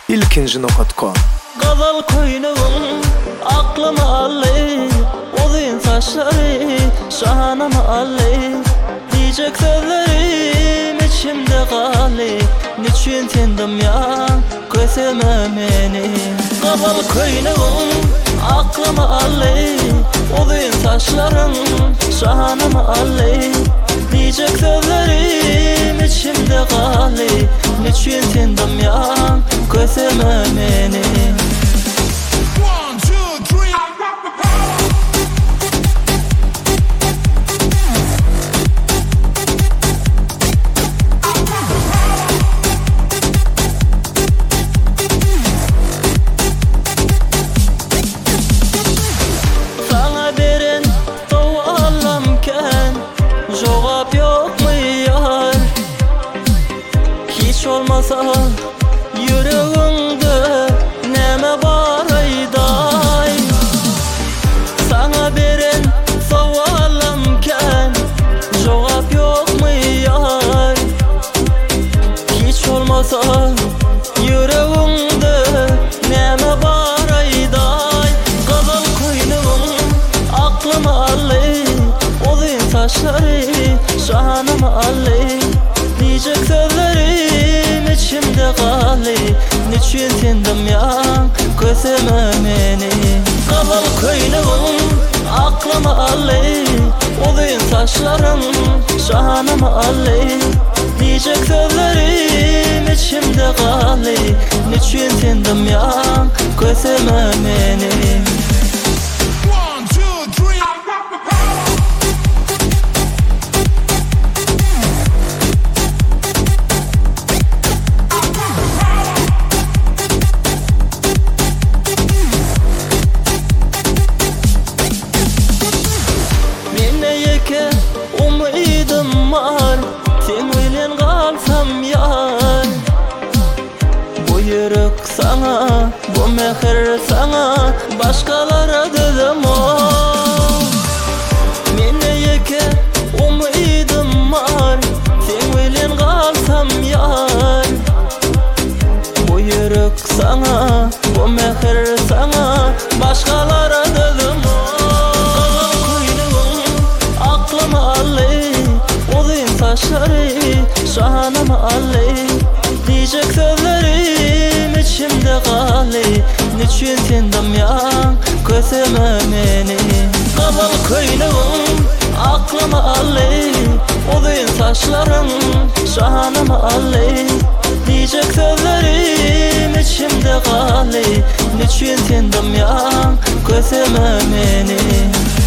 ilkinci.com Gazal koynum aklımı alli, uzun saçları şahanımı alli. Diyecek sözlerim içimde kalli, niçin tindim ya gözüme meni. Gazal koynum aklımı alli, uzun saçlarım şahanımı alli. Diyecek sözlerim içimde kalli, niçin tindim ya gözüme meni. Sana beren doğalamken cevap yok mu yar? Hiç olmasa yüreğinde neme var ayday? Sana beren doğalamken cevap yok mu yar? Hiç olmasa yüreğinde neme var ayday? Gazal koynum aklımı alli, uzun saçları şahanımı alli. Diyecek sözlerim içimde kalli, niçin tindim ya gözüme meni. Gazal koynum aklımı alli, uzun saçlarım şahanımı alli. Diyecek sözlerim içimde kalli, niçin tindim ya gözüme meni. Meneyeke umidim var, sen bilen kalsam yar. Bu yürek sana, bu mehir sana, başkalara dedim o. Meneyeke umidim var, sen bilen kalsam yar. Bu yürek sana, bu mehir sana, başkalara dedim o. Aklımı alli, uzun saçları şahanımı alli. Diyecek sözlerim içimde kalli, niçin tindim ya gözüme meni. Gazal koynum aklımı alli, uzun saçlarım şahanımı alli. Diyecek sözlerim içimde kalli, niçin tindim ya gözüme meni.